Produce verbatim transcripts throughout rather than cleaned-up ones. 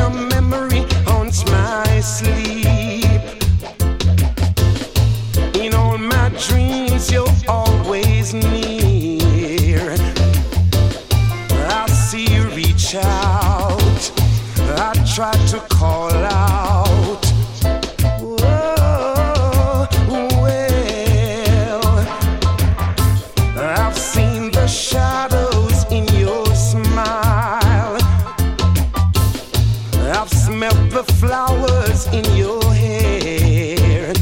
your memory haunts my sleep. In all my dreams, you're always near. I see you reach out. I try to call out. Whoa, well, I've seen the shadows in your smile. I've smelled the flowers in your hair.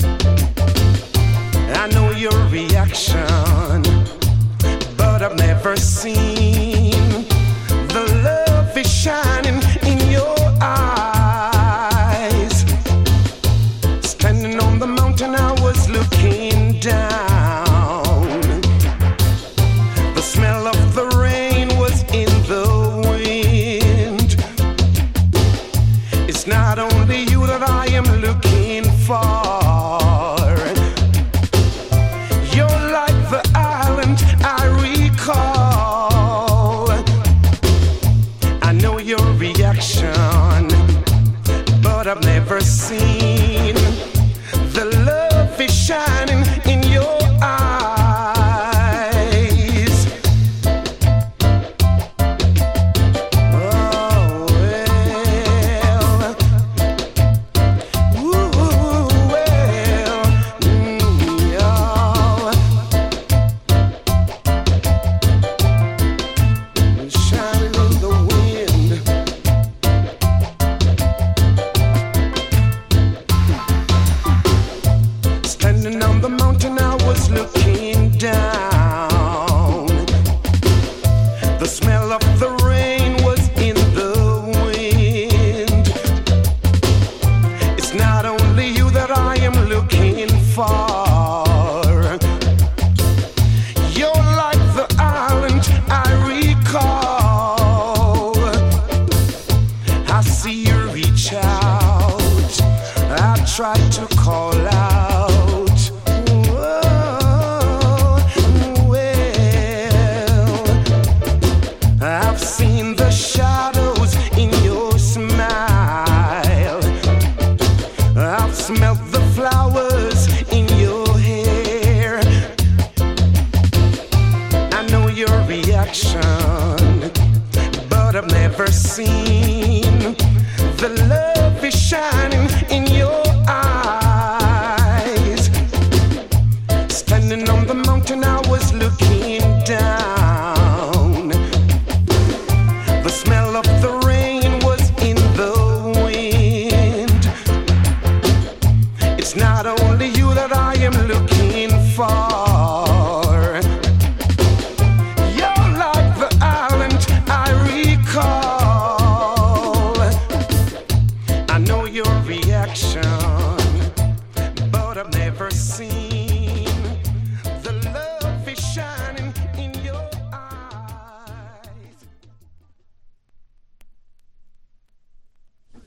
I know your reaction, but I've never seen the love is shining in your eyes. Standing on the mountain, I was looking down. The smell of the rain was in the wind. It's not only you that I am looking for. You're like the island I recall. I know your reaction, but I've never seen the love is shining in your eyes. Oh, well. Ooh, well. Mm, yeah. Shining in the wind. Standing on the mountain, I was looking down. The smell of the rain was in the wind. It's not only you that I am looking for. You're like the island I recall. I see you reach out. I try to call out. Whoa, well, I've seen the shadows in your smile. I've smelled the flowers in your hair. I know your reaction, but I've never seen the love is shining